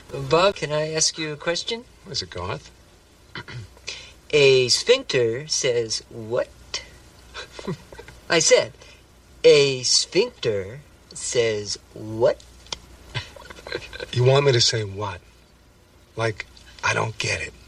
Bob, can I ask you a question? What is it, Garth? A sphincter says what? I said, a sphincter says what? You want me to say what? Like, I don't get it.